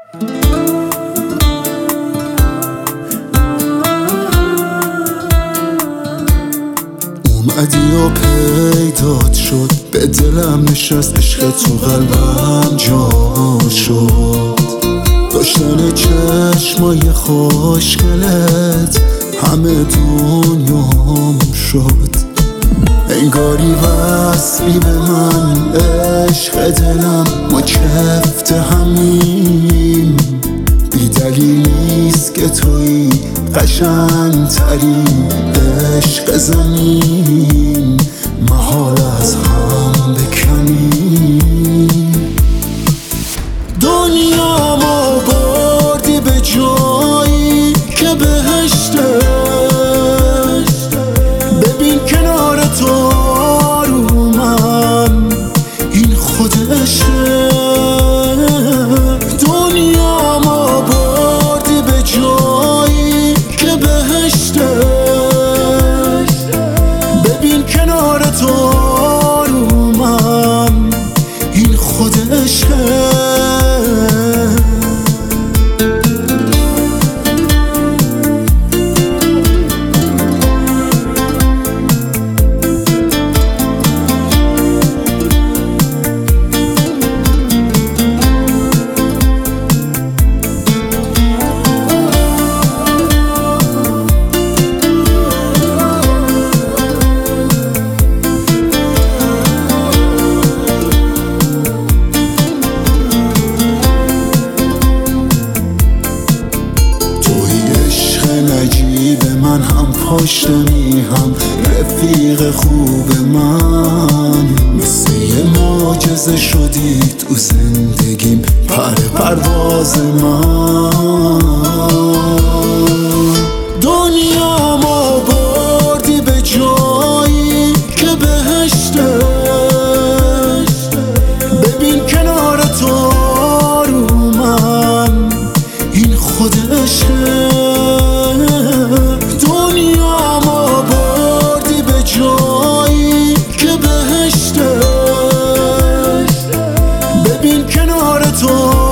اومدی و پیدات شد، به دلم نشست، عشق تو قلبم جا شد. داشتن چشمای خوشگلت همه دنیام شد. انگاری وصلی به من، عشق دلم، ما کفت همیم. بی دلیل نیست که توی قشنگ‌ترین عشق زمین. محال از هم بکنیم. دنیامو بردی به جایی که بهشته. ببین کنار تو آرومم، این خود عشقه. دنیامو بردی به جایی که بهشته. ببین کنار تو آرومم، این خود عشقه. من هم پشت میهم، رفیق خوب من. مثل یه معجزه شدی تو زندگیم، پرواز من. دنیامو بردی به جایی که بهشته. ببین کنار تو آرومم، این خود عشقه. دنیامو بردی به جایی که بهشته. ببین کنار تو